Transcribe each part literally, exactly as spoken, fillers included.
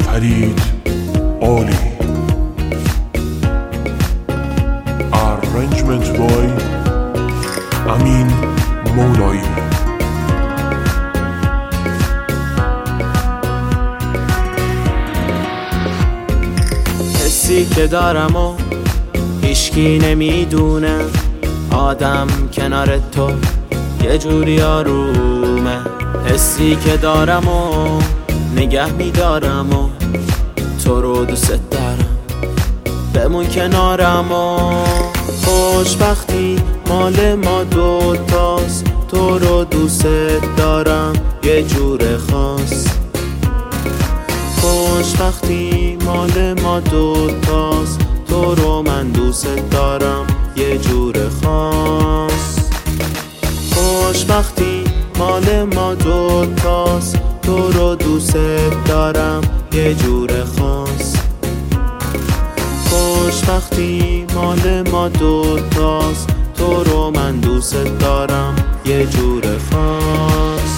فرید عالی. Arrangement by امین مولایی. حسی که دارم و هیچکی نمیدونه، آدم کنار تو یه جوری آرومه. حسی که دارم و نگه میدارم و تو رو دوست دارم، بمون کنارم و خوشبختی مال ما دوتاست. تو رو دوست دارم یه جور خاص. خوشبختی مال ما دوتاست، تو رو من دوست دارم یه جور خاص. خوشبختی مال ما دوتاست، تو رو دوست دارم یه جور خاص. خوشبختی مال ما دوتاست، تو رو من دوست دارم یه جور خاص.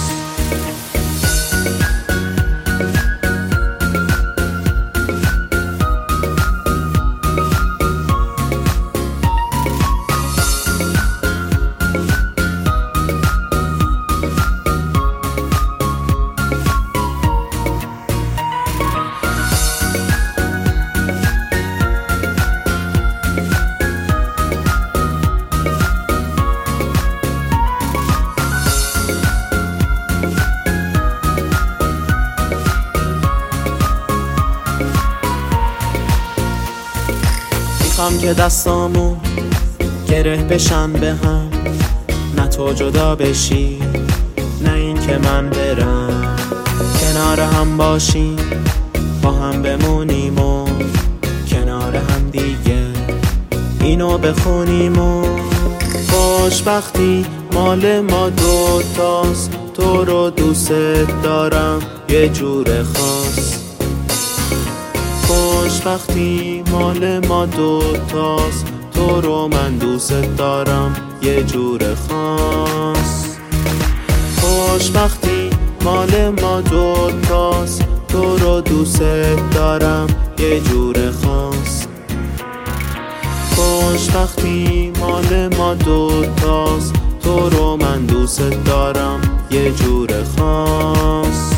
میخوام که دستامو گره بشن به هم، نه تو جدا بشی نه این که من برم. کنار هم باشیم با هم بمونیم و کنار هم دیگه اینو بخونیم و خوشبختی مال ما دوتاست، تو رو دوست دارم یه جور خاص. خوشبختی مال ما دوتاست، تو رو من دوست دارم یه جور خاص. خوشبختی مال ما دوتاست، تو رو دوست دارم یه جور خاص. خوشبختی مال ما دوتاست، تو رو من دوست دارم یه جور خاص.